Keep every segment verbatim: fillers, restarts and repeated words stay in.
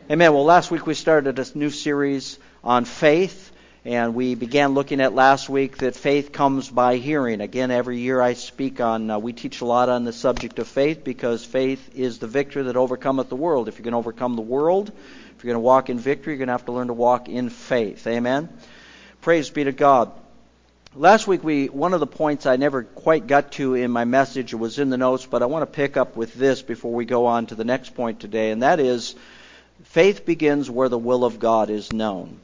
Amen. Well, last week we started a new series on faith, and we began looking at last week that faith comes by hearing. Again, every year I speak on, uh, we teach a lot on the subject of faith because faith is the victor that overcometh the world. If you're going to overcome the world, if you're going to walk in victory, you're going to have to learn to walk in faith. Amen. Praise be to God. Last week, we one of the points I never quite got to in my message, it was in the notes, but I want to pick up with this before we go on to the next point today, and that is faith begins where the will of God is known.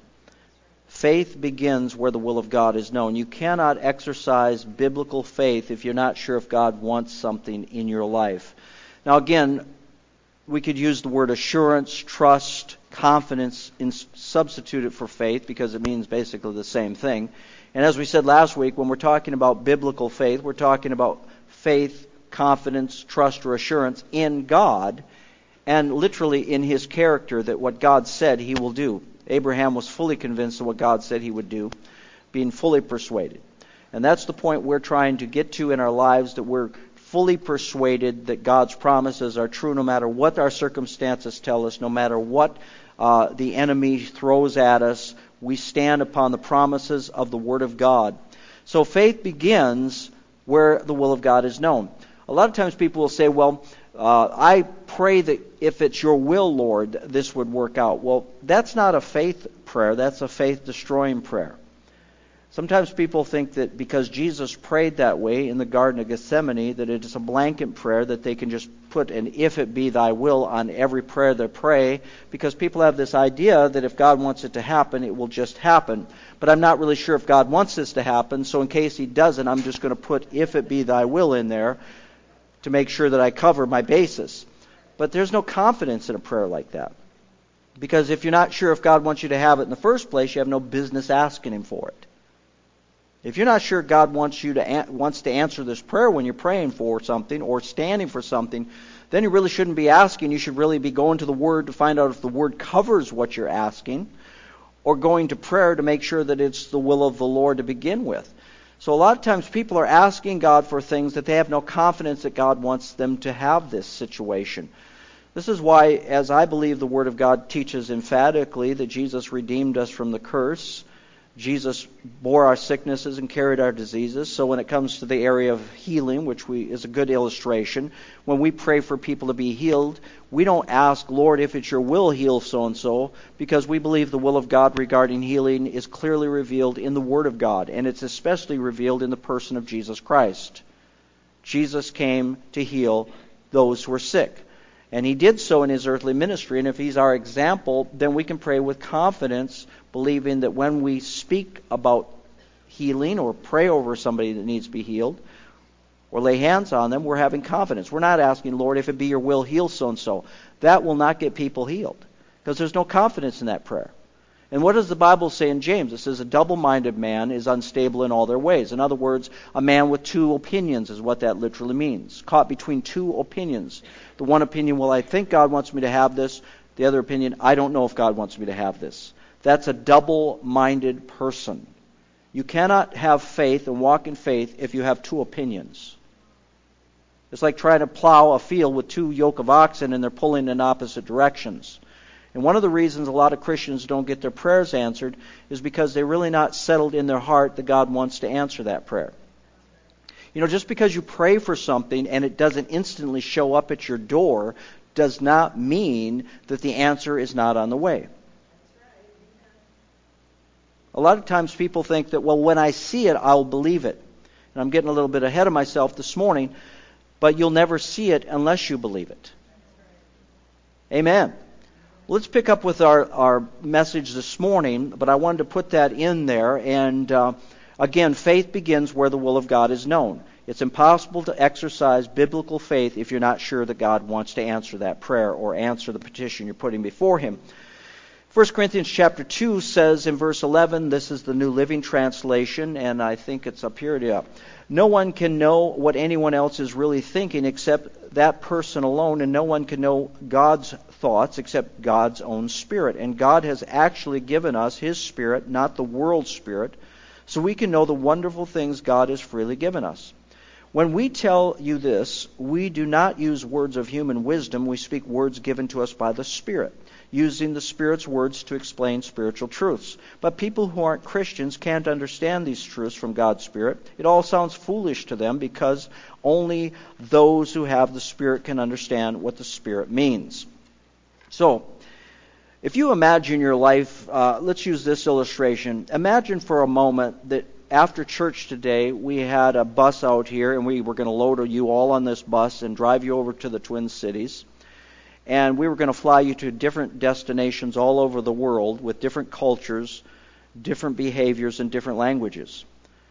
Faith begins where the will of God is known. You cannot exercise biblical faith if you're not sure if God wants something in your life. Now again, we could use the word assurance, trust, confidence, and substitute it for faith because it means basically the same thing. And as we said last week, when we're talking about biblical faith, we're talking about faith, confidence, trust, or assurance in God, and literally in His character, that what God said He will do. Abraham was fully convinced of what God said He would do, being fully persuaded. And that's the point we're trying to get to in our lives, that we're fully persuaded that God's promises are true no matter what our circumstances tell us, no matter what uh, the enemy throws at us. We stand upon the promises of the Word of God. So faith begins where the will of God is known. A lot of times people will say, well, uh, I pray that if it's your will, Lord, this would work out. Well, that's not a faith prayer. That's a faith-destroying prayer. Sometimes people think that because Jesus prayed that way in the Garden of Gethsemane, that it is a blanket prayer, that they can just put an "if it be thy will" on every prayer they pray, because people have this idea that if God wants it to happen, it will just happen. But I'm not really sure if God wants this to happen, so in case He doesn't, I'm just going to put "if it be thy will" in there to make sure that I cover my basis. But there's no confidence in a prayer like that. Because if you're not sure if God wants you to have it in the first place, you have no business asking Him for it. If you're not sure God wants you to wants to answer this prayer when you're praying for something or standing for something, then you really shouldn't be asking. You should really be going to the Word to find out if the Word covers what you're asking, or going to prayer to make sure that it's the will of the Lord to begin with. So a lot of times people are asking God for things that they have no confidence that God wants them to have this situation. This is why, as I believe the Word of God teaches emphatically, that Jesus redeemed us from the curse. Jesus bore our sicknesses and carried our diseases. So when it comes to the area of healing, which we is a good illustration, when we pray for people to be healed, we don't ask, Lord, if it's your will, heal so-and-so, because we believe the will of God regarding healing is clearly revealed in the Word of God, and it's especially revealed in the person of Jesus Christ. Jesus came to heal those who are sick. And He did so in His earthly ministry. And if He's our example, then we can pray with confidence, believing that when we speak about healing or pray over somebody that needs to be healed or lay hands on them, we're having confidence. We're not asking, Lord, if it be your will, heal so-and-so. That will not get people healed because there's no confidence in that prayer. And what does the Bible say in James? It says a double-minded man is unstable in all their ways. In other words, a man with two opinions is what that literally means. Caught between two opinions. The one opinion, well, I think God wants me to have this. The other opinion, I don't know if God wants me to have this. That's a double-minded person. You cannot have faith and walk in faith if you have two opinions. It's like trying to plow a field with two yoke of oxen and they're pulling in opposite directions. And one of the reasons a lot of Christians don't get their prayers answered is because they're really not settled in their heart that God wants to answer that prayer. You know, just because you pray for something and it doesn't instantly show up at your door does not mean that the answer is not on the way. A lot of times people think that, well, when I see it, I'll believe it. And I'm getting a little bit ahead of myself this morning, but you'll never see it unless you believe it. Amen. Let's pick up with our, our message this morning, but I wanted to put that in there. And uh, again, faith begins where the will of God is known. It's impossible to exercise biblical faith if you're not sure that God wants to answer that prayer or answer the petition you're putting before Him. First Corinthians chapter two says in verse eleven, this is the New Living Translation, and I think it's up here. Yeah. No one can know what anyone else is really thinking except that person alone, and no one can know God's thoughts except God's own Spirit. And God has actually given us His Spirit, not the world's spirit, so we can know the wonderful things God has freely given us. When we tell you this, we do not use words of human wisdom. We speak words given to us by the Spirit, using the Spirit's words to explain spiritual truths. But people who aren't Christians can't understand these truths from God's Spirit. It all sounds foolish to them because only those who have the Spirit can understand what the Spirit means. So, if you imagine your life, uh, let's use this illustration. Imagine for a moment that after church today, we had a bus out here, and we were going to load you all on this bus and drive you over to the Twin Cities. And we were going to fly you to different destinations all over the world with different cultures, different behaviors, and different languages.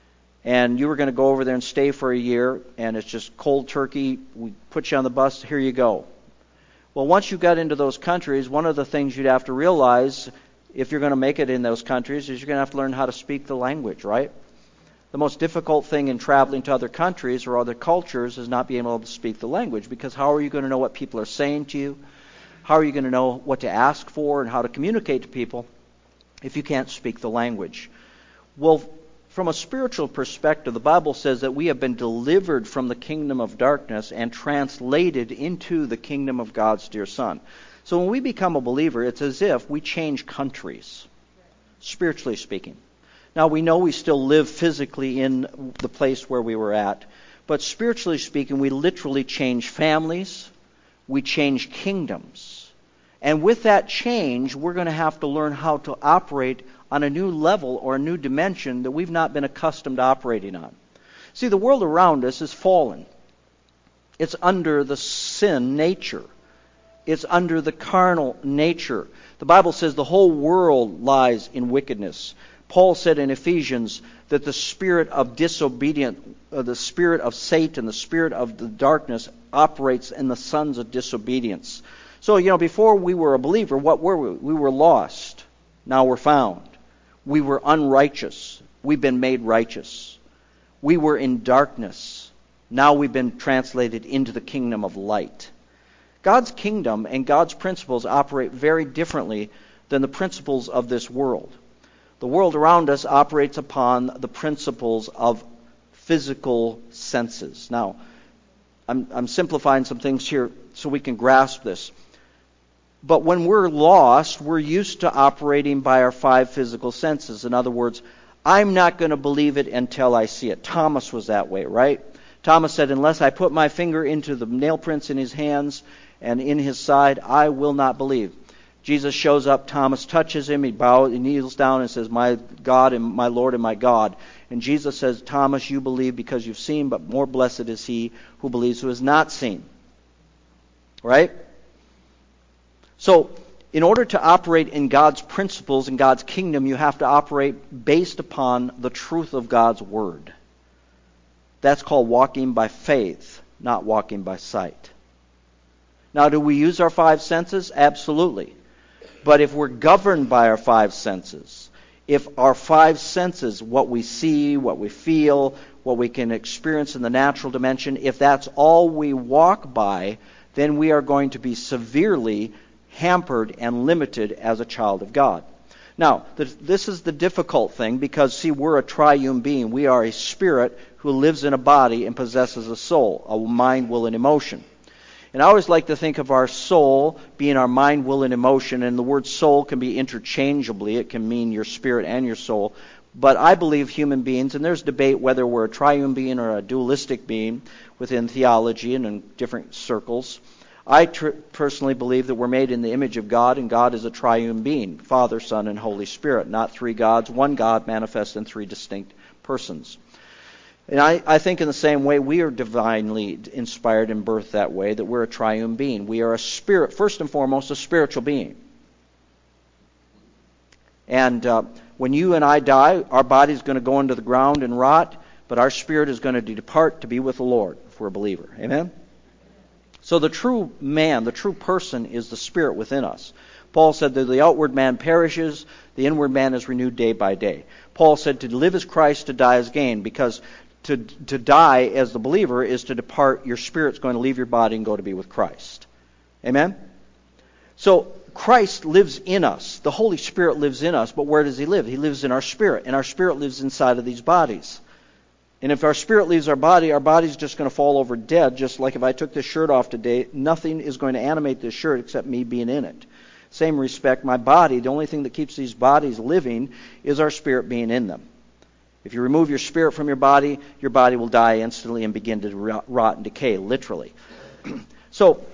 And you were going to go over there and stay for a year, and it's just cold turkey. We put you on the bus, here you go. Well, once you got into those countries, one of the things you'd have to realize, if you're going to make it in those countries, is you're going to have to learn how to speak the language, right? The most difficult thing in traveling to other countries or other cultures is not being able to speak the language, because how are you going to know what people are saying to you? How are you going to know what to ask for and how to communicate to people if you can't speak the language? Well, from a spiritual perspective, the Bible says that we have been delivered from the kingdom of darkness and translated into the kingdom of God's dear Son. So when we become a believer, it's as if we change countries, spiritually speaking. Now, we know we still live physically in the place where we were at, but spiritually speaking, we literally change families, we change kingdoms. And with that change, we're going to have to learn how to operate on a new level or a new dimension that we've not been accustomed to operating on. See, the world around us is fallen. It's under the sin nature. It's under the carnal nature. The Bible says the whole world lies in wickedness. Paul said in Ephesians that the spirit of disobedience, uh, the spirit of Satan, the spirit of the darkness operates in the sons of disobedience. So, you know, before we were a believer, what were we? We were lost. Now we're found. We were unrighteous. We've been made righteous. We were in darkness. Now we've been translated into the kingdom of light. God's kingdom and God's principles operate very differently than the principles of this world. The world around us operates upon the principles of physical senses. Now, I'm, I'm simplifying some things here so we can grasp this. But when we're lost, we're used to operating by our five physical senses. In other words, I'm not going to believe it until I see it. Thomas was that way, right? Thomas said, unless I put my finger into the nail prints in his hands and in his side, I will not believe. Jesus shows up, Thomas touches him, he bows, he kneels down and says, my God and my Lord and my God. And Jesus says, Thomas, you believe because you've seen, but more blessed is he who believes who has not seen. Right? So, in order to operate in God's principles, in God's kingdom, you have to operate based upon the truth of God's Word. That's called walking by faith, not walking by sight. Now, do we use our five senses? Absolutely. But if we're governed by our five senses, if our five senses, what we see, what we feel, what we can experience in the natural dimension, if that's all we walk by, then we are going to be severely hampered and limited as a child of God. Now, this is the difficult thing because, see, we're a triune being. We are a spirit who lives in a body and possesses a soul, a mind, will, and emotion. And I always like to think of our soul being our mind, will, and emotion. And the word soul can be interchangeably. It can mean your spirit and your soul. But I believe human beings, and there's debate whether we're a triune being or a dualistic being within theology and in different circles. I tr- personally believe that we're made in the image of God, and God is a triune being, Father, Son, and Holy Spirit. Not three gods, one God manifest in three distinct persons. And I, I think in the same way, we are divinely inspired and birthed that way, that we're a triune being. We are a spirit, first and foremost, a spiritual being. And uh, when you and I die, our body is going to go into the ground and rot, but our spirit is going to depart to be with the Lord if we're a believer. Amen? So the true man, the true person, is the spirit within us. Paul said that the outward man perishes, the inward man is renewed day by day. Paul said to live as Christ, to die as gain, because to to die as the believer is to depart. Your spirit's going to leave your body and go to be with Christ. Amen? So Christ lives in us. The Holy Spirit lives in us, but where does he live? He lives in our spirit, and our spirit lives inside of these bodies. And if our spirit leaves our body, our body's just going to fall over dead, just like if I took this shirt off today, nothing is going to animate this shirt except me being in it. Same respect, my body, the only thing that keeps these bodies living is our spirit being in them. If you remove your spirit from your body, your body will die instantly and begin to rot and decay, literally. So,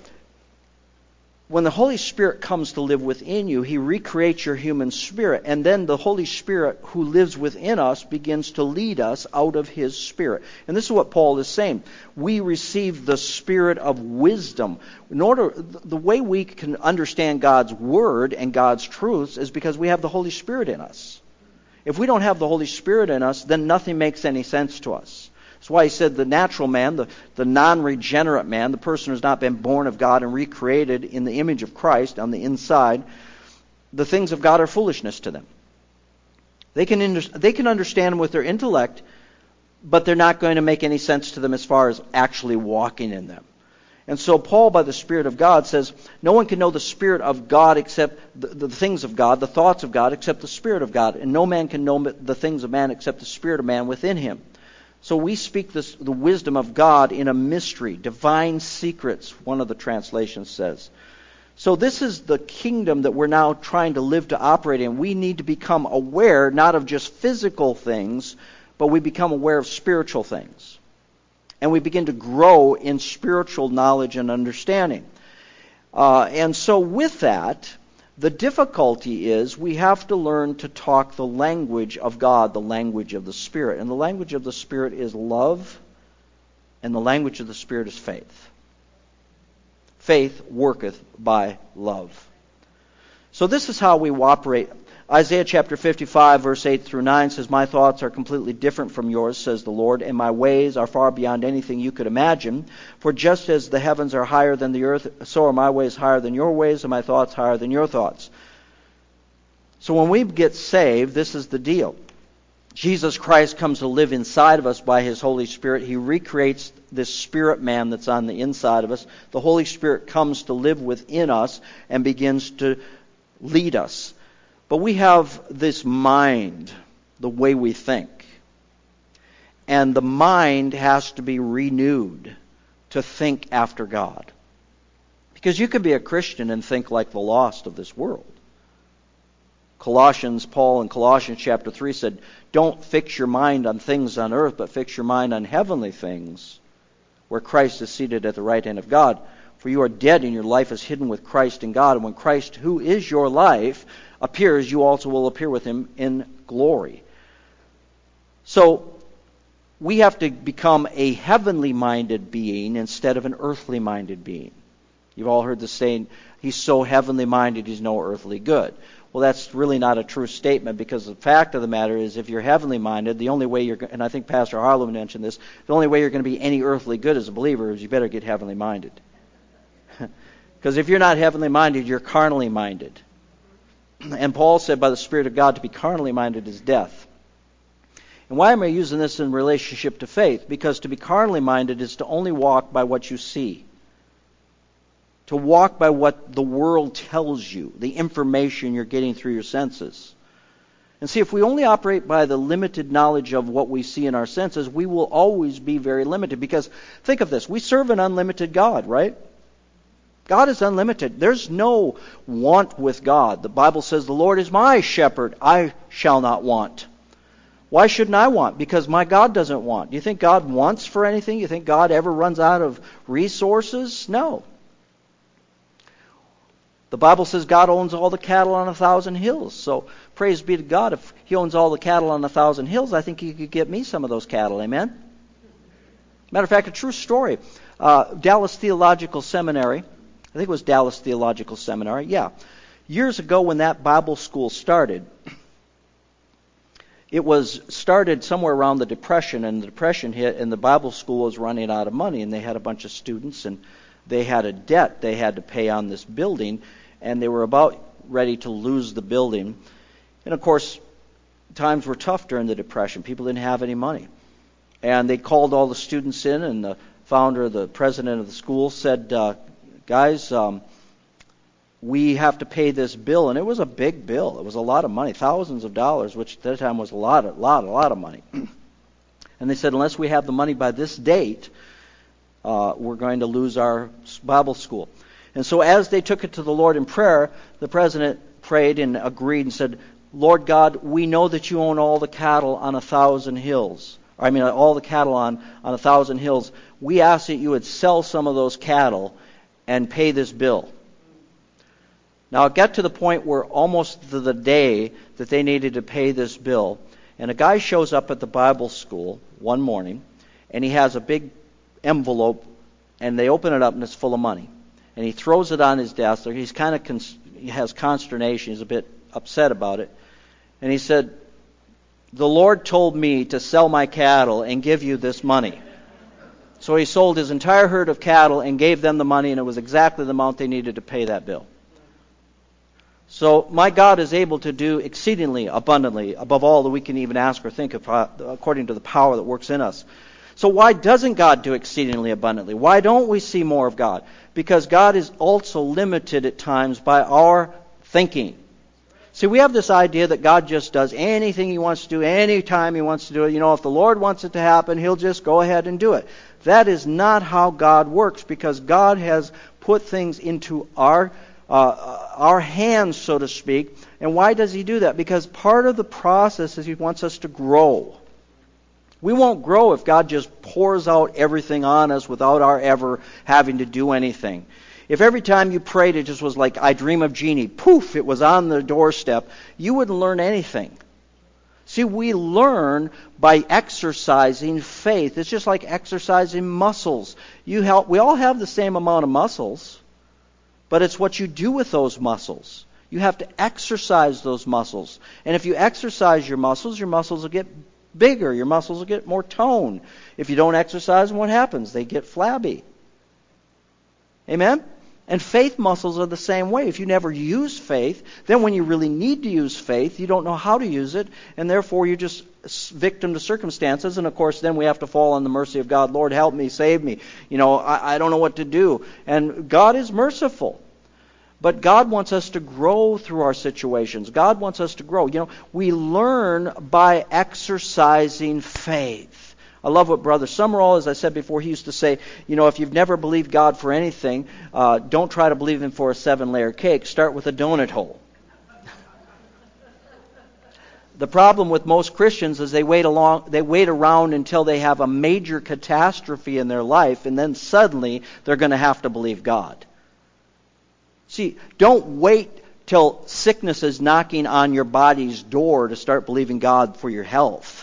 when the Holy Spirit comes to live within you, He recreates your human spirit. And then the Holy Spirit who lives within us begins to lead us out of His Spirit. And this is what Paul is saying. We receive the Spirit of wisdom. In order, the way we can understand God's Word and God's truths is because we have the Holy Spirit in us. If we don't have the Holy Spirit in us, then nothing makes any sense to us. That's why he said the natural man, the, the non-regenerate man, the person who's not been born of God and recreated in the image of Christ on the inside, the things of God are foolishness to them. They can, under, they can understand them with their intellect, but they're not going to make any sense to them as far as actually walking in them. And so Paul, by the Spirit of God, says, no one can know the Spirit of God except the, the things of God, the thoughts of God, except the Spirit of God. And no man can know the things of man except the Spirit of man within him. So we speak this, the wisdom of God in a mystery, divine secrets, one of the translations says. So this is the kingdom that we're now trying to live to operate in. We need to become aware not of just physical things, but we become aware of spiritual things. And we begin to grow in spiritual knowledge and understanding. Uh, and so with that, the difficulty is we have to learn to talk the language of God, the language of the Spirit. And the language of the Spirit is love, and the language of the Spirit is faith. Faith worketh by love. So this is how we operate. Isaiah chapter fifty-five, verse eight through nine says, my thoughts are completely different from yours, says the Lord, and my ways are far beyond anything you could imagine. For just as the heavens are higher than the earth, so are my ways higher than your ways, and my thoughts higher than your thoughts. So when we get saved, this is the deal. Jesus Christ comes to live inside of us by His Holy Spirit. He recreates this spirit man that's on the inside of us. The Holy Spirit comes to live within us and begins to lead us. But we have this mind, the way we think. And the mind has to be renewed to think after God. Because you can be a Christian and think like the lost of this world. Colossians, Paul in Colossians chapter three said, don't fix your mind on things on earth, but fix your mind on heavenly things, where Christ is seated at the right hand of God. For you are dead and your life is hidden with Christ in God. And when Christ, who is your life, appears, you also will appear with Him in glory. So, we have to become a heavenly-minded being instead of an earthly-minded being. You've all heard the saying, he's so heavenly-minded, he's no earthly good. Well, that's really not a true statement, because the fact of the matter is, if you're heavenly-minded, the only way you're, and I think Pastor Harlow mentioned this, the only way you're going to be any earthly good as a believer is you better get heavenly-minded. Because if you're not heavenly-minded, you're carnally-minded. And Paul said by the Spirit of God to be carnally minded is death. And why am I using this in relationship to faith? Because to be carnally minded is to only walk by what you see. To walk by what the world tells you, the information you're getting through your senses. And see, if we only operate by the limited knowledge of what we see in our senses, we will always be very limited. Because think of this, we serve an unlimited God, right? God is unlimited. There's no want with God. The Bible says, the Lord is my shepherd, I shall not want. Why shouldn't I want? Because my God doesn't want. Do you think God wants for anything? You think God ever runs out of resources? No. The Bible says God owns all the cattle on a thousand hills. So praise be to God. If He owns all the cattle on a thousand hills, I think He could get me some of those cattle. Amen? Matter of fact, a true story. Uh, Dallas Theological Seminary, I think it was Dallas Theological Seminary. Yeah. Years ago when that Bible school started, it was started somewhere around the Depression, and the Depression hit, and the Bible school was running out of money, and they had a bunch of students, and they had a debt they had to pay on this building, and they were about ready to lose the building. And of course, times were tough during the Depression. People didn't have any money. And they called all the students in, and the founder, the president of the school said, uh, guys, um, we have to pay this bill. And it was a big bill. It was a lot of money, thousands of dollars, which at that time was a lot, a lot, a lot of money. And they said, unless we have the money by this date, uh, we're going to lose our Bible school. And so as they took it to the Lord in prayer, the president prayed and agreed and said, Lord God, we know that you own all the cattle on a thousand hills. I mean, all the cattle on, on a thousand hills. We ask that you would sell some of those cattle and pay this bill. Now, it got to the point where almost the, the day that they needed to pay this bill, and a guy shows up at the Bible school one morning, and he has a big envelope, and they open it up, and it's full of money. And he throws it on his desk. He's kind of cons- he has consternation. He's a bit upset about it. And he said, the Lord told me to sell my cattle and give you this money. So he sold his entire herd of cattle and gave them the money, and it was exactly the amount they needed to pay that bill. So my God is able to do exceedingly abundantly above all that we can even ask or think of, according to the power that works in us. So why doesn't God do exceedingly abundantly? Why don't we see more of God? Because God is also limited at times by our thinking. See, we have this idea that God just does anything He wants to do, anytime He wants to do it. You know, if the Lord wants it to happen, He'll just go ahead and do it. That is not how God works, because God has put things into our uh, our hands, so to speak. And why does He do that? Because part of the process is He wants us to grow. We won't grow if God just pours out everything on us without our ever having to do anything. If every time you prayed it just was like, I dream of Jeannie, poof, it was on the doorstep, you wouldn't learn anything. See, we learn by exercising faith. It's just like exercising muscles. You help, we all have the same amount of muscles, but it's what you do with those muscles. You have to exercise those muscles. And if you exercise your muscles, your muscles will get bigger. Your muscles will get more tone. If you don't exercise them, what happens? They get flabby. Amen? And faith muscles are the same way. If you never use faith, then when you really need to use faith, you don't know how to use it, and therefore you're just victim to circumstances. And of course, then we have to fall on the mercy of God. Lord, help me, save me. You know, I, I don't know what to do. And God is merciful. But God wants us to grow through our situations. God wants us to grow. You know, we learn by exercising faith. I love what Brother Summerall, as I said before, he used to say, you know, if you've never believed God for anything, uh, don't try to believe Him for a seven-layer cake. Start with a donut hole. The problem with most Christians is they wait along, they wait around until they have a major catastrophe in their life, and then suddenly they're going to have to believe God. See, don't wait till sickness is knocking on your body's door to start believing God for your health.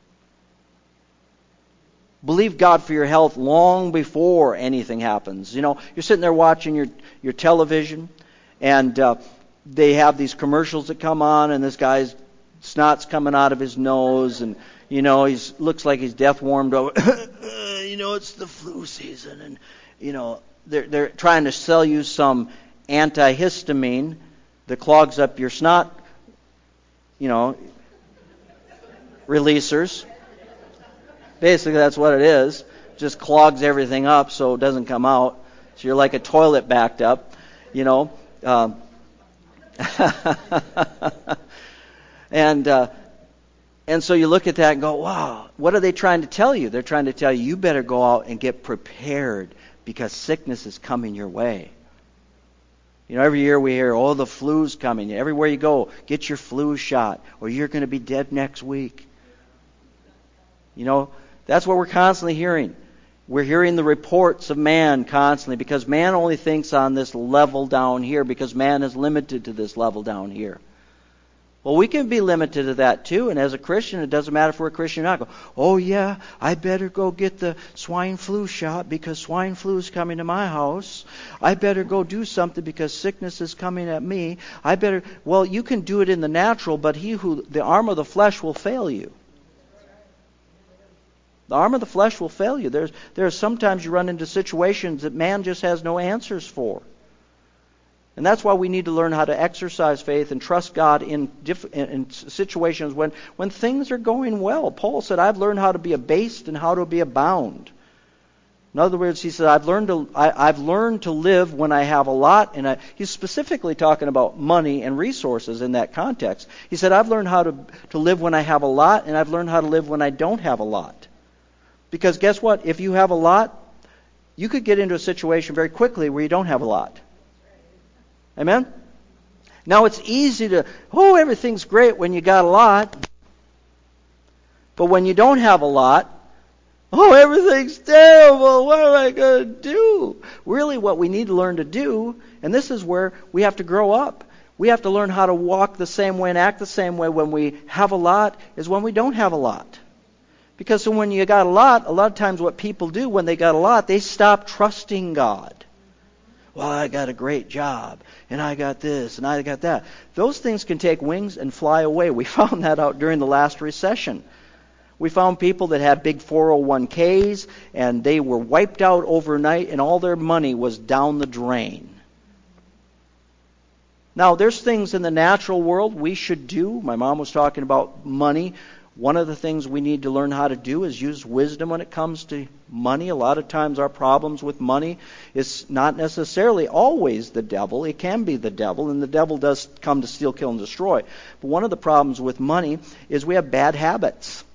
Believe God for your health long before anything happens. You know, you're sitting there watching your, your television, and uh, they have these commercials that come on, and this guy's snot's coming out of his nose, and, you know, he looks like he's death warmed over. You know, it's the flu season, and, you know, they're, they're trying to sell you some antihistamine that clogs up your snot, you know, releasers. Basically, that's what it is. Just clogs everything up so it doesn't come out. So you're like a toilet backed up, you know. Um, and uh, and so you look at that and go, wow, what are they trying to tell you? They're trying to tell you, you better go out and get prepared because sickness is coming your way. You know, every year we hear, oh, the flu's coming. Everywhere you go, get your flu shot, or you're going to be dead next week. You know, that's what we're constantly hearing. We're hearing the reports of man constantly, because man only thinks on this level down here, because man is limited to this level down here. Well, we can be limited to that too, and as a Christian, it doesn't matter if we're a Christian or not. Go, oh yeah, I better go get the swine flu shot because swine flu is coming to my house. I better go do something because sickness is coming at me. I better, well, you can do it in the natural, but he who, the arm of the flesh will fail you. The arm of the flesh will fail you. There's, there's sometimes you run into situations that man just has no answers for. And that's why we need to learn how to exercise faith and trust God in, diff, in, in situations when, when things are going well. Paul said, I've learned how to be abased and how to be abound. In other words, he said, I've learned to, I, I've learned to live when I have a lot. And I, he's specifically talking about money and resources in that context. He said, I've learned how to, to live when I have a lot, and I've learned how to live when I don't have a lot. Because guess what? If you have a lot, you could get into a situation very quickly where you don't have a lot. Amen? Now it's easy to, oh, everything's great when you got a lot. But when you don't have a lot, oh, everything's terrible. What am I going to do? Really what we need to learn to do, and this is where we have to grow up. We have to learn how to walk the same way and act the same way when we have a lot as when we don't have a lot. Because when you got a lot, a lot of times what people do when they got a lot, they stop trusting God. Well, I got a great job, and I got this, and I got that. Those things can take wings and fly away. We found that out during the last recession. We found people that had big four oh one k's, and they were wiped out overnight, and all their money was down the drain. Now, there's things in the natural world we should do. My mom was talking about money. One of the things we need to learn how to do is use wisdom when it comes to money. A lot of times our problems with money is not necessarily always the devil. It can be the devil, and the devil does come to steal, kill, and destroy. But one of the problems with money is we have bad habits.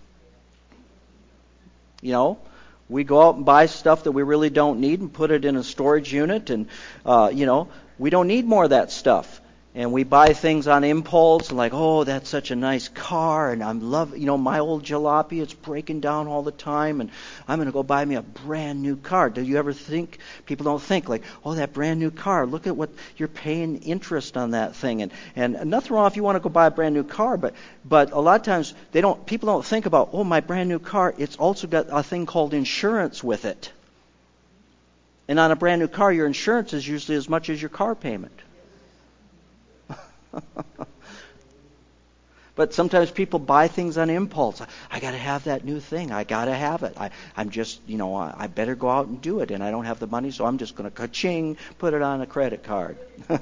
You know, we go out and buy stuff that we really don't need and put it in a storage unit, and, uh, you know, we don't need more of that stuff. And we buy things on impulse, and like, oh, that's such a nice car, and I'm love, you know, my old jalopy, it's breaking down all the time, and I'm going to go buy me a brand new car. Do you ever think, people don't think like, oh, that brand new car, look at what you're paying interest on that thing, and and nothing wrong if you want to go buy a brand new car, but but a lot of times they don't, people don't think about, oh, my brand new car, it's also got a thing called insurance with it. And on a brand new car, your insurance is usually as much as your car payment. But sometimes people buy things on impulse. I got to have that new thing. I got to have it. I, I'm just, you know, I, I better go out and do it. And I don't have the money, so I'm just going to ka-ching, put it on a credit card.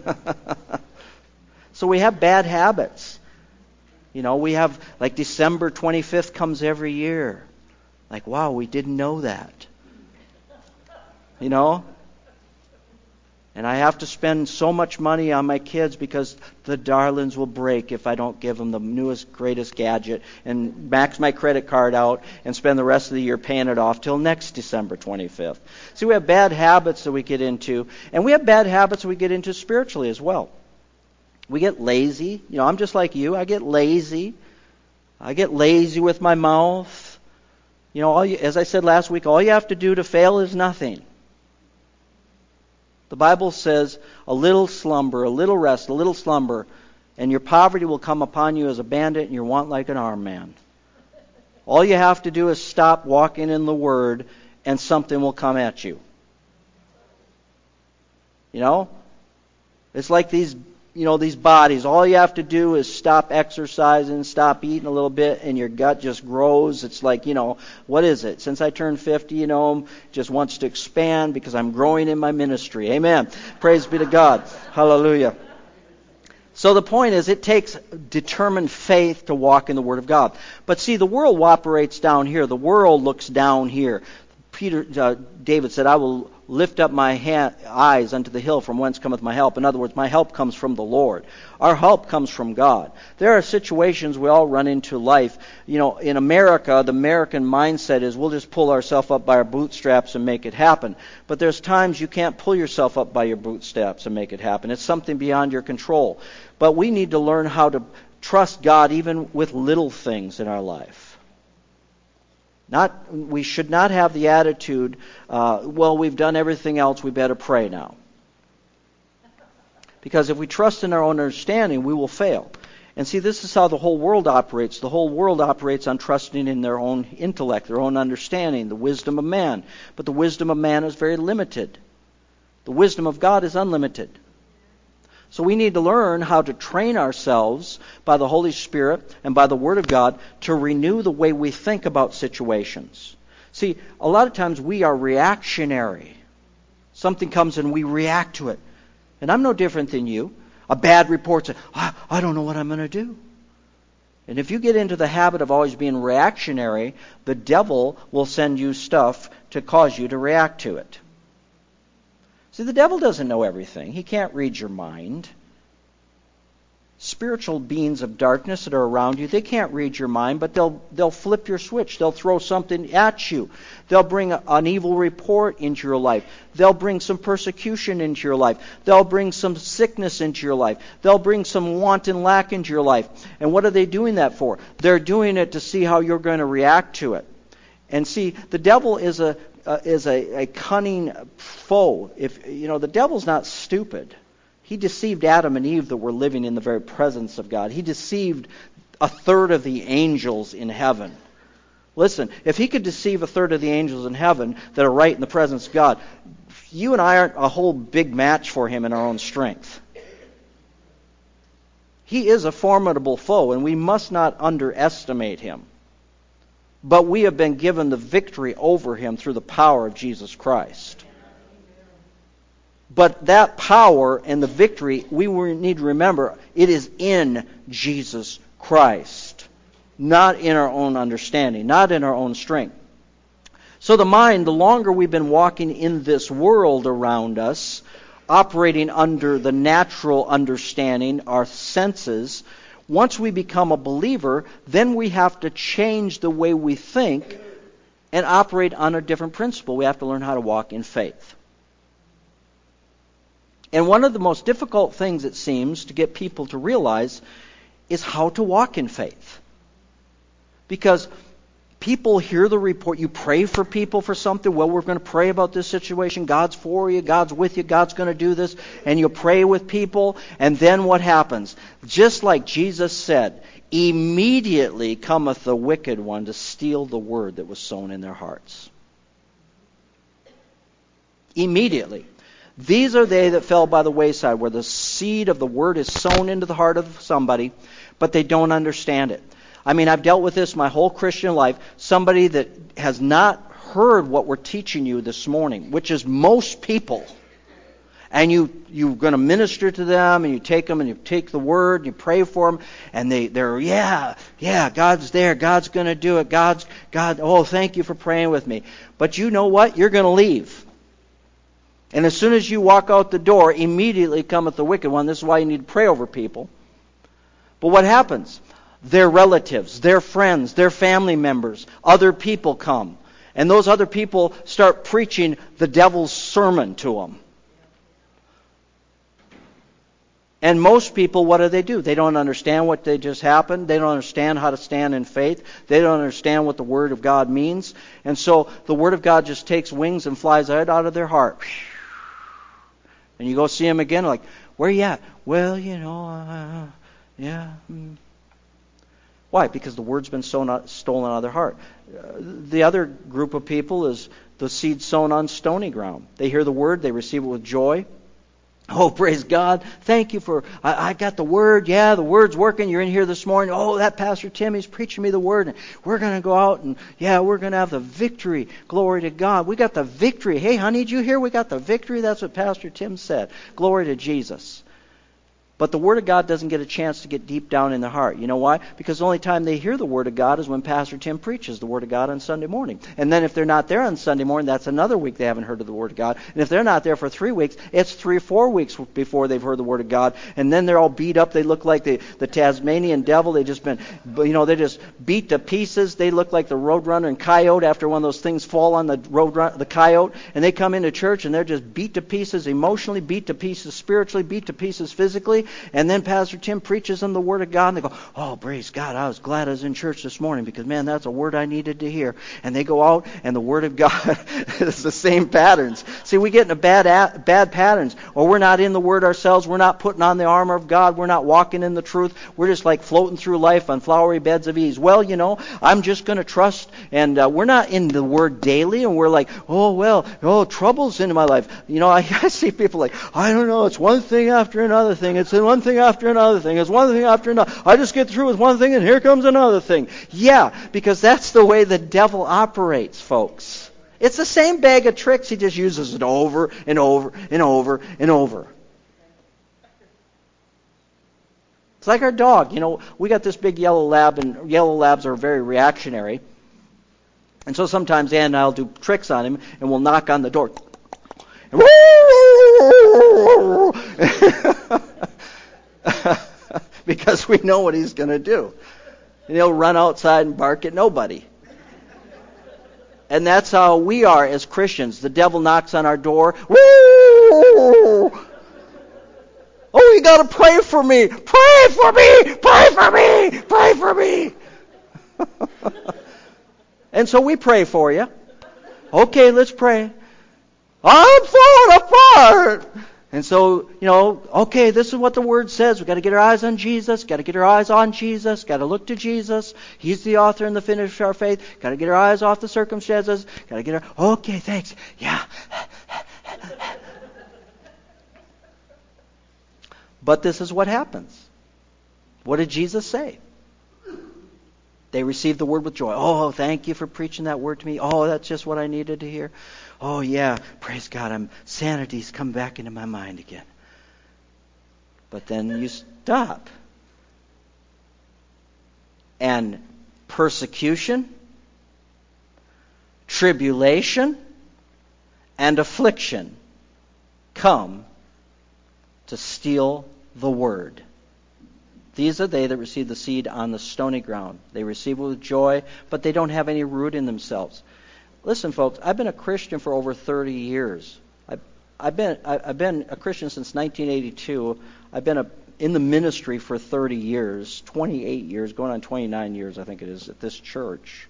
So we have bad habits. You know, we have, like December twenty-fifth comes every year. Like, wow, we didn't know that. You know? And I have to spend so much money on my kids because the darlings will break if I don't give them the newest, greatest gadget and max my credit card out and spend the rest of the year paying it off till next December twenty-fifth. See, we have bad habits that we get into, and we have bad habits that we get into spiritually as well. We get lazy. You know, I'm just like you. I get lazy. I get lazy with my mouth. You know, all you, as I said last week, all you have to do to fail is nothing. The Bible says, a little slumber, a little rest, a little slumber, and your poverty will come upon you as a bandit and your want like an armed man. All you have to do is stop walking in the Word, and something will come at you. You know? It's like these, you know, these bodies. All you have to do is stop exercising, stop eating a little bit, and your gut just grows. It's like, you know, what is it? Since I turned fifty, you know, just wants to expand because I'm growing in my ministry. Amen. Praise be to God. Hallelujah. So the point is, it takes determined faith to walk in the Word of God. But see, the world operates down here. The world looks down here. Peter, uh, David said, I will lift up my hand, eyes unto the hill from whence cometh my help. In other words, my help comes from the Lord. Our help comes from God. There are situations we all run into life. You know, in America, the American mindset is we'll just pull ourselves up by our bootstraps and make it happen. But there's times you can't pull yourself up by your bootstraps and make it happen. It's something beyond your control. But we need to learn how to trust God even with little things in our life. Not, we should not have the attitude, uh, well, we've done everything else, we better pray now. Because if we trust in our own understanding, we will fail. And see, this is how the whole world operates. The whole world operates on trusting in their own intellect, their own understanding, the wisdom of man. But the wisdom of man is very limited. The wisdom of God is unlimited. So we need to learn how to train ourselves by the Holy Spirit and by the Word of God to renew the way we think about situations. See, a lot of times we are reactionary. Something comes and we react to it. And I'm no different than you. A bad report says, I, I don't know what I'm going to do. And if you get into the habit of always being reactionary, the devil will send you stuff to cause you to react to it. See, the devil doesn't know everything. He can't read your mind. spiritual beings of darkness that are around you. They can't read your mind, but they'll they'll flip your switch. They'll throw something at you. They'll bring a, an evil report into your life. They'll bring some persecution into your life. They'll bring some sickness into your life. They'll bring some want and lack into your life. And what are they doing that for? They're doing it to see how you're going to react to it. And see, the devil is a uh, is a, a cunning foe. If you know, the devil's not stupid. He deceived Adam and Eve that were living in the very presence of God. He deceived a third of the angels in heaven. Listen, if he could deceive a third of the angels in heaven that are right in the presence of God, you and I aren't a whole big match for him in our own strength. He is a formidable foe, and we must not underestimate him. But we have been given the victory over him through the power of Jesus Christ. But that power and the victory, we need to remember, it is in Jesus Christ, not in our own understanding, not in our own strength. So the mind, the longer we've been walking in this world around us, operating under the natural understanding, our senses, once we become a believer, then we have to change the way we think and operate on a different principle. We have to learn how to walk in faith. And one of the most difficult things, it seems, to get people to realize is how to walk in faith. Because people hear the report. You pray for people for something. Well, we're going to pray about this situation. God's for you. God's with you. God's going to do this. And you pray with people. And then what happens? Just like Jesus said, immediately cometh the wicked one to steal the word that was sown in their hearts. Immediately. These are they that fell by the wayside, where the seed of the word is sown into the heart of somebody, but they don't understand it. I mean, I've dealt with this my whole Christian life. Somebody that has not heard what we're teaching you this morning, which is most people. And you, you're going to minister to them, and you take them, and you take the word, and you pray for them, and they, they're, yeah, yeah, God's there, God's going to do it, God's, God, oh, thank you for praying with me. But you know what? You're going to leave. And as soon as you walk out the door, immediately cometh the wicked one. This is why you need to pray over people. But what happens? Their relatives, their friends, their family members, other people come. And those other people start preaching the devil's sermon to them. And most people, what do they do? They don't understand what they just happened. They don't understand how to stand in faith. They don't understand what the Word of God means. And so the Word of God just takes wings and flies right out of their heart. And you go see them again, like, where you at? Well, you know, uh, yeah. Mm. Why? Because the Word's been sown, stolen out of their heart. Uh, the other group of people is the seed sown on stony ground. They hear the Word, they receive it with joy. Oh, praise God. Thank you for, I, I got the Word. Yeah, the Word's working. You're in here this morning. Oh, that Pastor Tim, he's preaching me the Word. And we're going to go out and, yeah, we're going to have the victory. Glory to God. We got the victory. Hey, honey, did you hear we got the victory? That's what Pastor Tim said. Glory to Jesus. But the Word of God doesn't get a chance to get deep down in the heart. You know why? Because the only time they hear the Word of God is when Pastor Tim preaches the Word of God on Sunday morning. And then if they're not there on Sunday morning, that's another week they haven't heard of the Word of God. And if they're not there for three weeks, it's three or four weeks before they've heard the Word of God. And then they're all beat up. They look like the, the Tasmanian devil. They just been, you know, they just beat to pieces. They look like the roadrunner and coyote after one of those things fall on the road, the coyote. And they come into church and they're just beat to pieces emotionally, beat to pieces spiritually, beat to pieces physically. And then Pastor Tim preaches them the Word of God, and they go, oh, praise God, I was glad I was in church this morning because, man, that's a word I needed to hear. And they go out, and the Word of God is the same patterns. See, we get into bad a- bad patterns, or we're not in the Word ourselves. We're not putting on the armor of God. We're not walking in the truth. We're just like floating through life on flowery beds of ease. Well, you know, I'm just going to trust, and uh, we're not in the Word daily, and we're like, oh, well, oh, trouble's in my life. You know, I, I see people like, I don't know, it's one thing after another thing. It's one thing after another thing. It's one thing after another. I just get through with one thing and here comes another thing. Yeah, because that's the way the devil operates, folks. It's the same bag of tricks. He just uses it over and over and over and over. It's like our dog. You know, we got this big yellow lab, and yellow labs are very reactionary. And so sometimes Ann and I will do tricks on him, and we'll knock on the door. because we know what he's going to do. And he'll run outside and bark at nobody. And that's how we are as Christians. The devil knocks on our door. Woo! Oh, you got to pray for me. Pray for me. Pray for me. Pray for me. And so we pray for you. Okay, let's pray. I'm falling apart. And so, you know, okay, this is what the Word says. We've got to get our eyes on Jesus. Got to get our eyes on Jesus. Got to look to Jesus. He's the author and the finisher of our faith. Got to get our eyes off the circumstances. Got to get our... Okay, thanks. Yeah. But this is what happens. What did Jesus say? They received the Word with joy. Oh, thank you for preaching that Word to me. Oh, that's just what I needed to hear. Oh, yeah, praise God, I'm sanity's come back into my mind again. But then you stop. And persecution, tribulation, and affliction come to steal the Word. These are they that receive the seed on the stony ground. They receive it with joy, but they don't have any root in themselves. Listen, folks, I've been a Christian for over thirty years. I've, I've been I've been a Christian since nineteen eighty-two. I've been a, in the ministry for thirty years, twenty-eight years, going on twenty-nine years, I think it is, at this church.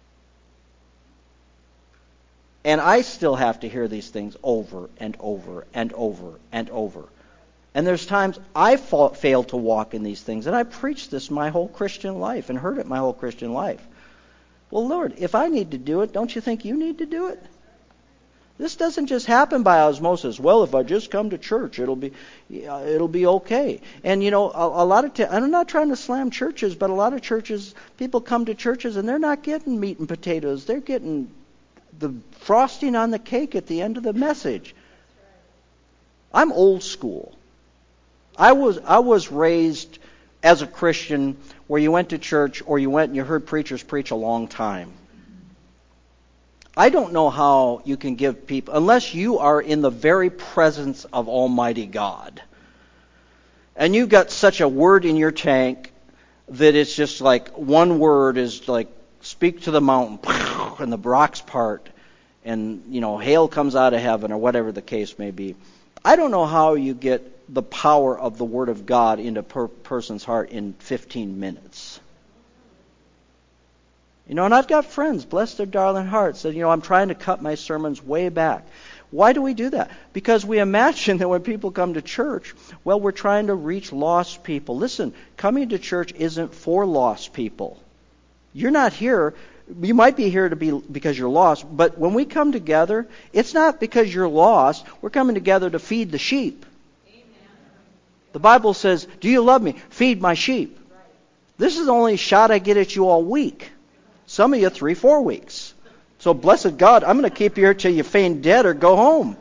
And I still have to hear these things over and over and over and over. And there's times I fa- failed to walk in these things, and I preached this my whole Christian life and heard it my whole Christian life. Well, Lord, if I need to do it, don't you think you need to do it? This doesn't just happen by osmosis. Well, if I just come to church, it'll be it'll be okay. And you know, a, a lot of t- I'm not trying to slam churches, but a lot of churches, people come to churches and they're not getting meat and potatoes. They're getting the frosting on the cake at the end of the message. I'm old school. I was I was raised as a Christian where you went to church or you went and you heard preachers preach a long time. I don't know how you can give people, unless you are in the very presence of Almighty God, and you've got such a word in your tank that it's just like one word is like speak to the mountain and the rocks part and, you know, hail comes out of heaven or whatever the case may be. I don't know how you get the power of the Word of God into a per- person's heart in fifteen minutes. You know, and I've got friends, bless their darling hearts, that, you know, I'm trying to cut my sermons way back. Why do we do that? Because we imagine that when people come to church, well, we're trying to reach lost people. Listen, coming to church isn't for lost people. You're not here. You might be here to be because you're lost, but when we come together, it's not because you're lost. We're coming together to feed the sheep. Amen. The Bible says, do you love me? Feed my sheep. Right. This is the only shot I get at you all week. Some of you three, four weeks. So blessed God, I'm going to keep you here till you feign dead or go home.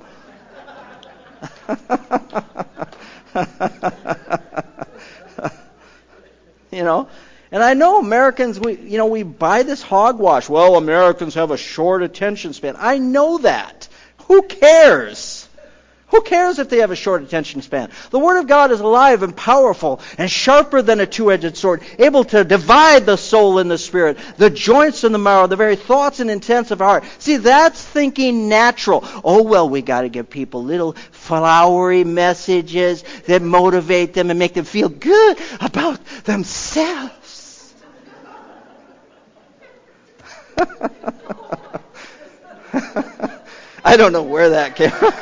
You know? And I know Americans, we, you know, we buy this hogwash. Well, Americans have a short attention span. I know that. Who cares? Who cares if they have a short attention span? The Word of God is alive and powerful and sharper than a two-edged sword, able to divide the soul and the spirit, the joints and the marrow, the very thoughts and intents of our heart. See, that's thinking natural. Oh, well, we got to give people little flowery messages that motivate them and make them feel good about themselves. I don't know where that came from.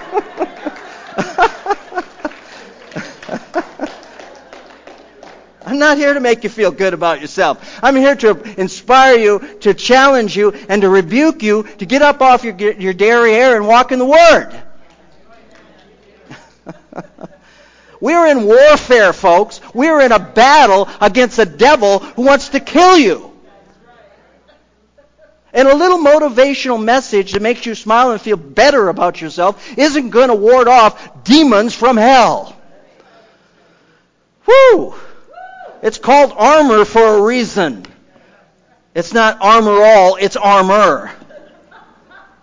I'm not here to make you feel good about yourself. I'm here to inspire you, to challenge you, and to rebuke you to get up off your, your derriere and walk in the Word. We're in warfare, folks. We're in a battle against a devil who wants to kill you. And a little motivational message that makes you smile and feel better about yourself isn't going to ward off demons from hell. Whew! It's called armor for a reason. It's not armor all, it's armor.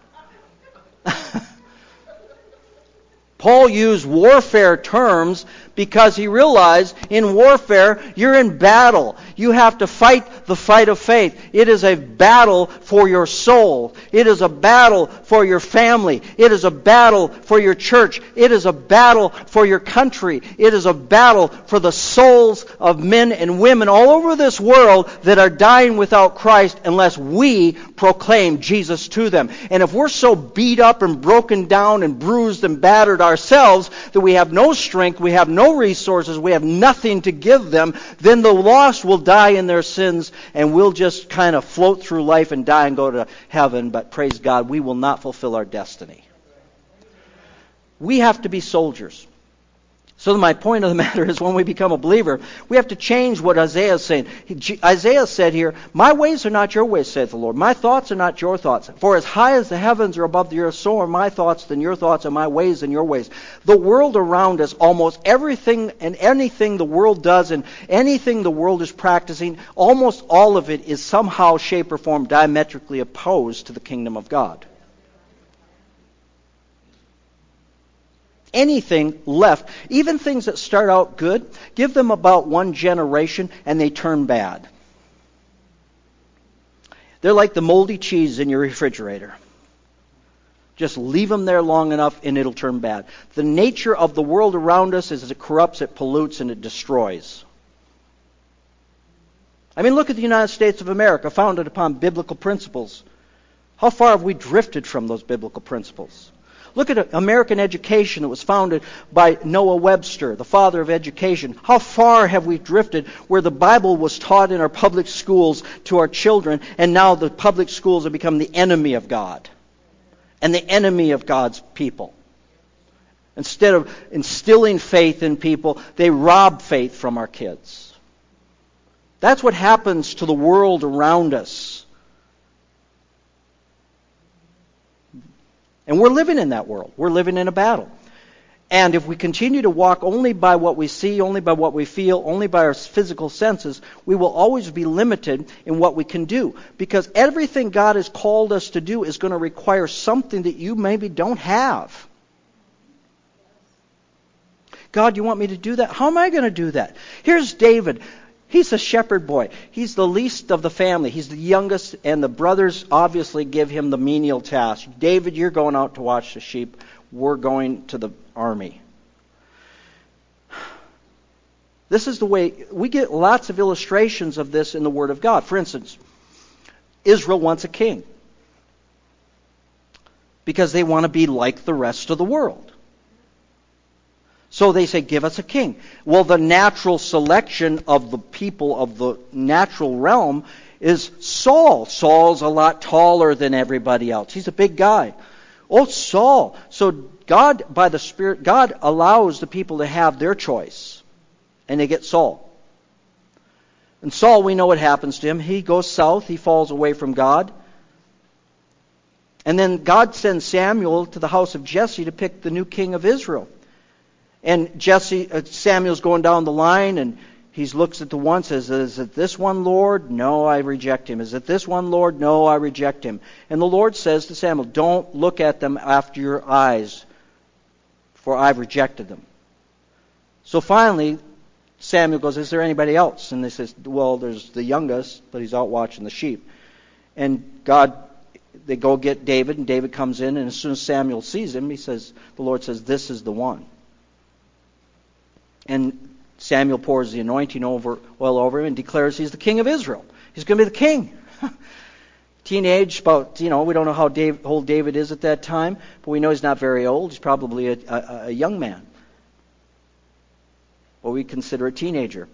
Paul used warfare terms because he realized in warfare, you're in battle. You have to fight the fight of faith. It is a battle for your soul. It is a battle for your family. It is a battle for your church. It is a battle for your country. It is a battle for the souls of men and women all over this world that are dying without Christ unless we proclaim Jesus to them. And if we're so beat up and broken down and bruised and battered ourselves that we have no strength, we have no resources, we have nothing to give them, then the lost will die in their sins and we'll just kind of float through life and die and go to heaven. But praise God, we will not fulfill our destiny. We have to be soldiers. So my point of the matter is, when we become a believer, we have to change what Isaiah is saying. He, Isaiah said here, my ways are not your ways, saith the Lord. My thoughts are not your thoughts. For as high as the heavens are above the earth, so are my thoughts than your thoughts, and my ways than your ways. The world around us, almost everything and anything the world does and anything the world is practicing, almost all of it is somehow, shape, or form diametrically opposed to the kingdom of God. Anything left, even things that start out good, give them about one generation and they turn bad. They're like the moldy cheese in your refrigerator. Just leave them there long enough and it'll turn bad. The nature of the world around us is it corrupts, it pollutes, and it destroys. I mean, look at the United States of America, founded upon biblical principles. How far have we drifted from those biblical principles? Look at American education that was founded by Noah Webster, the father of education. How far have we drifted where the Bible was taught in our public schools to our children, and now the public schools have become the enemy of God and the enemy of God's people. Instead of instilling faith in people, they rob faith from our kids. That's what happens to the world around us. And we're living in that world. We're living in a battle. And if we continue to walk only by what we see, only by what we feel, only by our physical senses, we will always be limited in what we can do. Because everything God has called us to do is going to require something that you maybe don't have. God, you want me to do that? How am I going to do that? Here's David. He's a shepherd boy. He's the least of the family. He's the youngest, and the brothers obviously give him the menial task. David, you're going out to watch the sheep. We're going to the army. This is the way, we get lots of illustrations of this in the Word of God. For instance, Israel wants a king because they want to be like the rest of the world. So they say, give us a king. Well, the natural selection of the people of the natural realm is Saul. Saul's a lot taller than everybody else. He's a big guy. Oh, Saul. So God, by the Spirit, God allows the people to have their choice. And they get Saul. And Saul, we know what happens to him. He goes south. He falls away from God. And then God sends Samuel to the house of Jesse to pick the new king of Israel. And Jesse, uh, Samuel's going down the line, and he looks at the one, says, is it this one, Lord? No, I reject him. Is it this one, Lord? No, I reject him. And the Lord says to Samuel, don't look at them after your eyes, for I've rejected them. So finally, Samuel goes, is there anybody else? And they says, well, there's the youngest, but he's out watching the sheep. And God, they go get David, and David comes in, and as soon as Samuel sees him, he says, the Lord says, this is the one. And Samuel pours the anointing over, oil over him and declares he's the king of Israel. He's going to be the king. Teenage, about, you know, we don't know how Dave, old David is at that time, but we know he's not very old. He's probably a, a, a young man. Or we consider a teenager.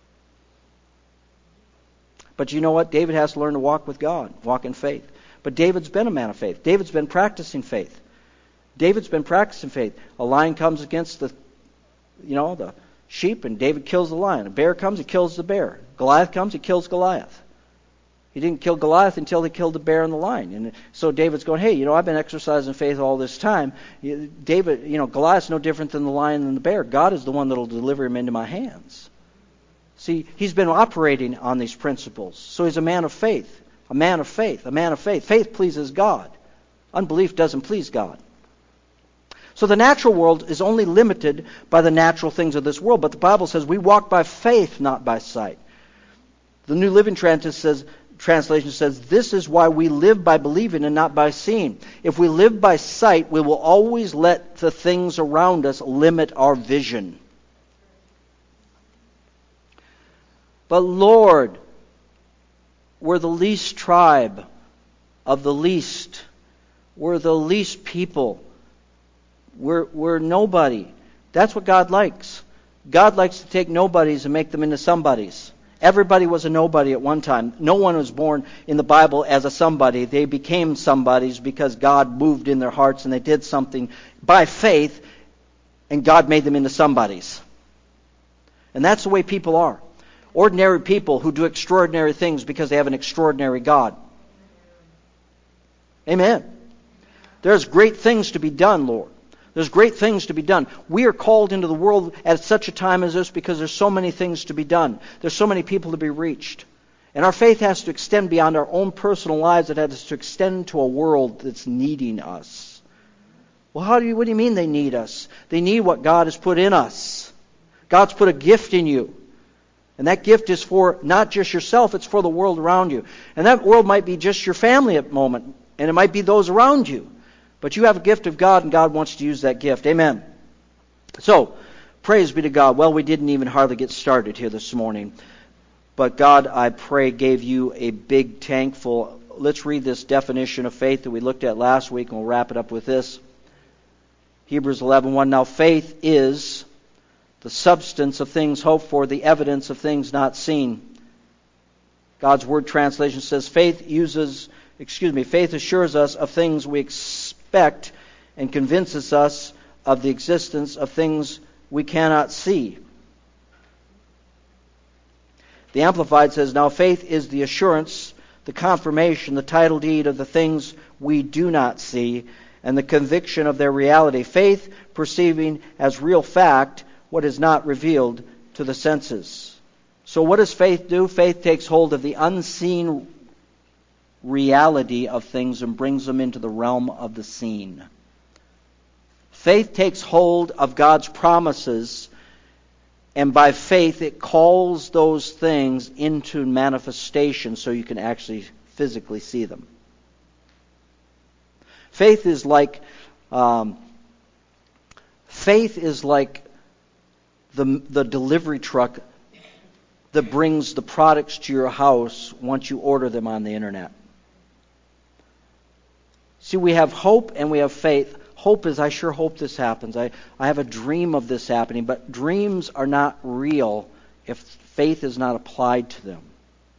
But you know what? David has to learn to walk with God, walk in faith. But David's been a man of faith. David's been practicing faith. David's been practicing faith. A lion comes against the You know, the sheep, and David kills the lion. A bear comes, he kills the bear. Goliath comes, he kills Goliath. He didn't kill Goliath until he killed the bear and the lion. And so David's going, hey, you know, I've been exercising faith all this time. David, you know, Goliath's no different than the lion and the bear. God is the one that will deliver him into my hands. See, he's been operating on these principles. So he's a man of faith. A man of faith. A man of faith. Faith pleases God. Unbelief doesn't please God. So the natural world is only limited by the natural things of this world. But the Bible says we walk by faith, not by sight. The New Living Translation says, translation says, this is why we live by believing and not by seeing. If we live by sight, we will always let the things around us limit our vision. But Lord, we're the least tribe of the least. We're the least people. We're, we're nobody. That's what God likes. God likes to take nobodies and make them into somebodies. Everybody was a nobody at one time. No one was born in the Bible as a somebody. They became somebodies because God moved in their hearts and they did something by faith, and God made them into somebodies. And that's the way people are. Ordinary people who do extraordinary things because they have an extraordinary God. Amen. There's great things to be done, Lord. There's great things to be done. We are called into the world at such a time as this because there's so many things to be done. There's so many people to be reached. And our faith has to extend beyond our own personal lives. It has to extend to a world that's needing us. Well, how do you, what do you mean they need us? They need what God has put in us. God's put a gift in you. And that gift is for not just yourself, it's for the world around you. And that world might be just your family at the moment. And it might be those around you. But you have a gift of God, and God wants to use that gift. Amen. So, praise be to God. Well, we didn't even hardly get started here this morning. But God, I pray, gave you a big tank full. Let's read this definition of faith that we looked at last week, and we'll wrap it up with this. Hebrews eleven one. Now faith is the substance of things hoped for, the evidence of things not seen. God's Word translation says faith uses, excuse me, faith assures us of things we expect and convinces us of the existence of things we cannot see. The Amplified says, now faith is the assurance, the confirmation, the title deed of the things we do not see, and the conviction of their reality. Faith perceiving as real fact what is not revealed to the senses. So what does faith do? Faith takes hold of the unseen reality of things and brings them into the realm of the seen. Faith takes hold of God's promises, and by faith it calls those things into manifestation so you can actually physically see them. Faith is like um, faith is like the the delivery truck that brings the products to your house once you order them on the internet. See, we have hope and we have faith. Hope is, I sure hope this happens. I, I have a dream of this happening. But dreams are not real if faith is not applied to them.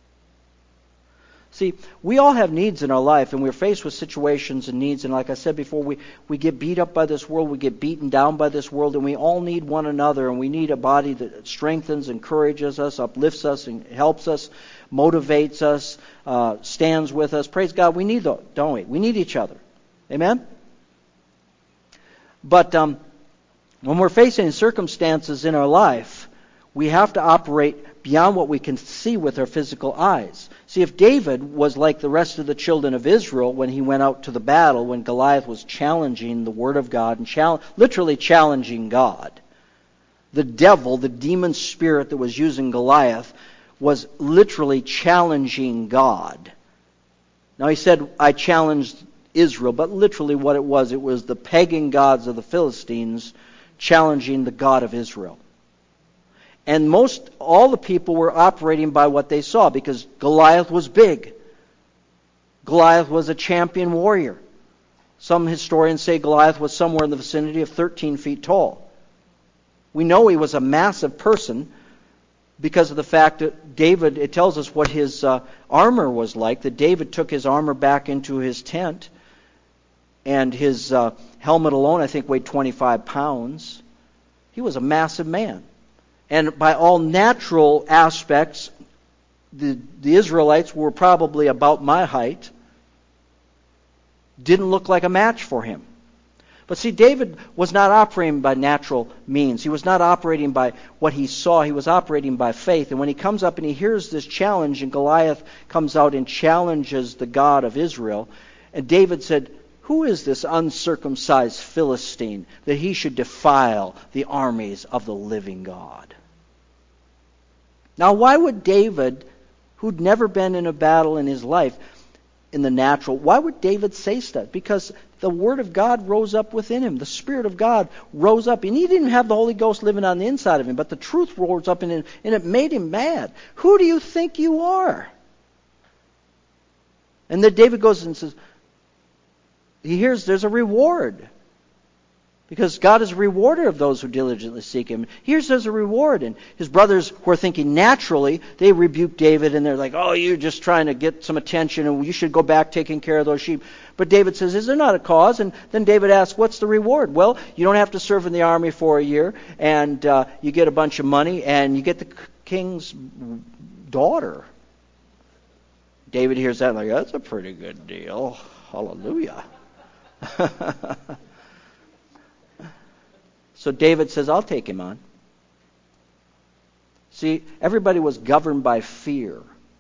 See, we all have needs in our life, and we're faced with situations and needs. And like I said before, we, we get beat up by this world. We get beaten down by this world. And we all need one another. And we need a body that strengthens, encourages us, uplifts us, and helps us, motivates us, uh, stands with us. Praise God, we need those, don't we? We need each other. Amen? But um, when we're facing circumstances in our life, we have to operate beyond what we can see with our physical eyes. See, if David was like the rest of the children of Israel when he went out to the battle, when Goliath was challenging the Word of God and chal- literally challenging God, the devil, the demon spirit that was using Goliath, was literally challenging God. Now he said, I challenged Israel, but literally what it was, it was the pagan gods of the Philistines challenging the God of Israel. And most, all the people were operating by what they saw, because Goliath was big. Goliath was a champion warrior. Some historians say Goliath was somewhere in the vicinity of thirteen feet tall. We know he was a massive person because of the fact that David, it tells us what his uh, armor was like, that David took his armor back into his tent, and his uh, helmet alone, I think, weighed twenty-five pounds. He was a massive man. And by all natural aspects, the, the Israelites were probably about my height. Didn't look like a match for him. But see, David was not operating by natural means. He was not operating by what he saw. He was operating by faith. And when he comes up and he hears this challenge, and Goliath comes out and challenges the God of Israel, and David said, Who is this uncircumcised Philistine that he should defile the armies of the living God? Now, why would David, who'd never been in a battle in his life, in the natural, why would David say stuff? Because the Word of God rose up within him. The Spirit of God rose up. And he didn't have the Holy Ghost living on the inside of him, but the truth rose up in him, and it made him mad. Who do you think you are? And then David goes and says, he hears there's a reward. Because God is a rewarder of those who diligently seek Him. Here's there's a reward. And his brothers who are thinking naturally, they rebuke David and they're like, oh, you're just trying to get some attention and you should go back taking care of those sheep. But David says, is there not a cause? And then David asks, what's the reward? Well, you don't have to serve in the army for a year, and uh, you get a bunch of money, and you get the king's daughter. David hears that and like, that's a pretty good deal. Hallelujah. So David says, I'll take him on. See, everybody was governed by fear.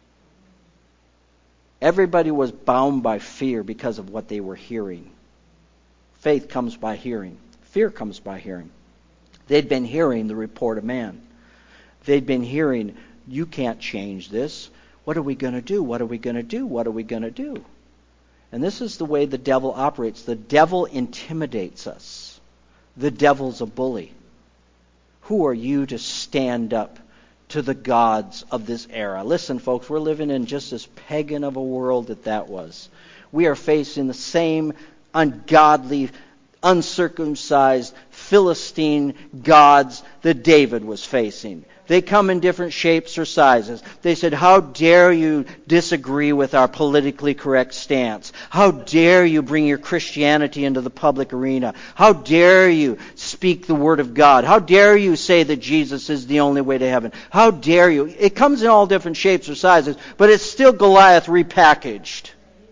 Everybody was bound by fear because of what they were hearing. Faith comes by hearing. Fear comes by hearing. They'd been hearing the report of man. They'd been hearing, you can't change this. What are we going to do? What are we going to do? What are we going to do? And this is the way the devil operates. The devil intimidates us. The devil's a bully. Who are you to stand up to the gods of this era? Listen, folks, we're living in just as pagan of a world that that was. We are facing the same ungodly, uncircumcised, Philistine gods that David was facing. They come in different shapes or sizes. They said, how dare you disagree with our politically correct stance? How dare you bring your Christianity into the public arena? How dare you speak the Word of God? How dare you say that Jesus is the only way to heaven? How dare you? It comes in all different shapes or sizes, but it's still Goliath repackaged.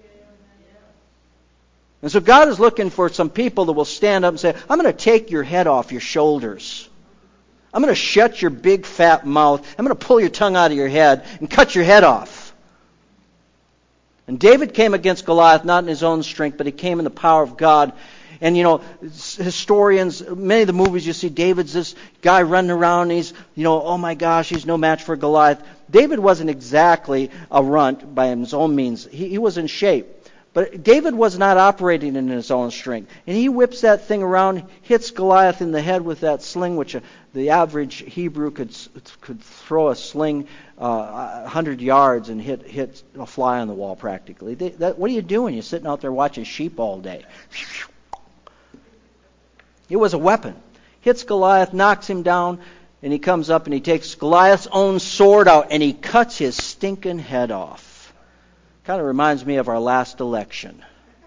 And so God is looking for some people that will stand up and say, I'm going to take your head off your shoulders. I'm going to shut your big fat mouth. I'm going to pull your tongue out of your head and cut your head off. And David came against Goliath not in his own strength, but he came in the power of God. And, you know, historians, many of the movies you see, David's this guy running around. And he's, you know, oh my gosh, he's no match for Goliath. David wasn't exactly a runt by his own means. He, he was in shape. But David was not operating in his own strength. And he whips that thing around, hits Goliath in the head with that sling, which the average Hebrew could could throw a sling uh, one hundred yards and hit hit a fly on the wall practically. They, that, what are you doing? You're sitting out there watching sheep all day. It was a weapon. Hits Goliath, knocks him down, and he comes up and he takes Goliath's own sword out and he cuts his stinking head off. Kind of reminds me of our last election.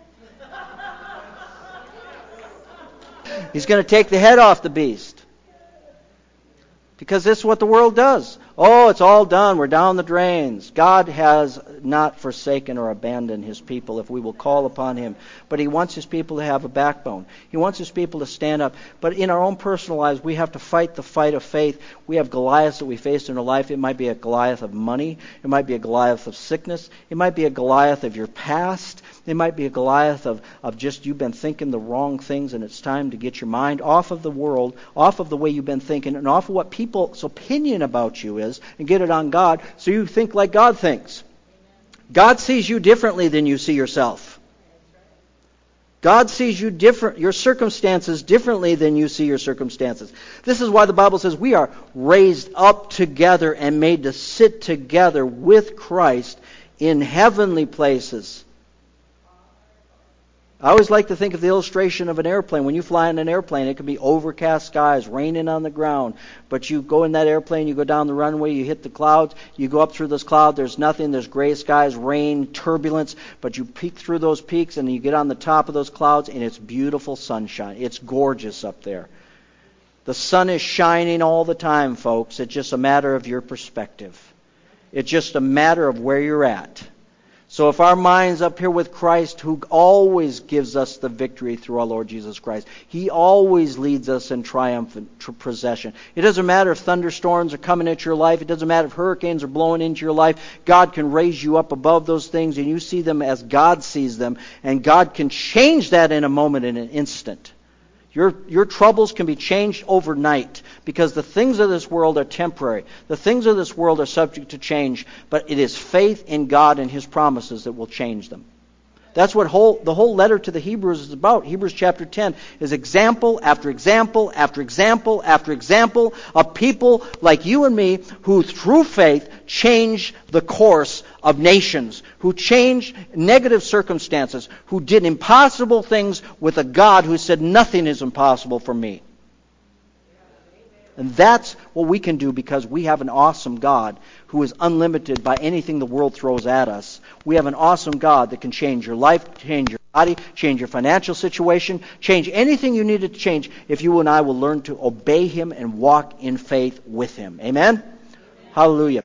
He's going to take the head off the beast. Because this is what the world does. Oh, it's all done. We're down the drains. God has not forsaken or abandoned His people if we will call upon Him. But He wants His people to have a backbone. He wants His people to stand up. But in our own personal lives, we have to fight the fight of faith. We have Goliaths that we face in our life. It might be a Goliath of money. It might be a Goliath of sickness. It might be a Goliath of your past. It might be a Goliath of, of just you've been thinking the wrong things and it's time to get your mind off of the world, off of the way you've been thinking, and off of what people's opinion about you is, and get it on God so you think like God thinks. God sees you differently than you see yourself. God sees you different, your circumstances differently than you see your circumstances. This is why the Bible says we are raised up together and made to sit together with Christ in heavenly places. I always like to think of the illustration of an airplane. When you fly in an airplane, it can be overcast skies, raining on the ground. But you go in that airplane, you go down the runway, you hit the clouds, you go up through those clouds, there's nothing, there's gray skies, rain, turbulence. But you peek through those peaks and you get on the top of those clouds and it's beautiful sunshine. It's gorgeous up there. The sun is shining all the time, folks. It's just a matter of your perspective. It's just a matter of where you're at. So if our mind's up here with Christ, who always gives us the victory through our Lord Jesus Christ, He always leads us in triumphant tr- procession. It doesn't matter if thunderstorms are coming at your life. It doesn't matter if hurricanes are blowing into your life. God can raise you up above those things, and you see them as God sees them. And God can change that in a moment, in an instant. Your, your troubles can be changed overnight, because the things of this world are temporary. The things of this world are subject to change, but it is faith in God and His promises that will change them. That's what whole, the whole letter to the Hebrews is about. Hebrews chapter ten is example after example after example after example of people like you and me who through faith changed the course of nations, who changed negative circumstances, who did impossible things with a God who said nothing is impossible for me. And that's what we can do because we have an awesome God who is unlimited by anything the world throws at us. We have an awesome God that can change your life, change your body, change your financial situation, change anything you need to change if you and I will learn to obey Him and walk in faith with Him. Amen? Hallelujah.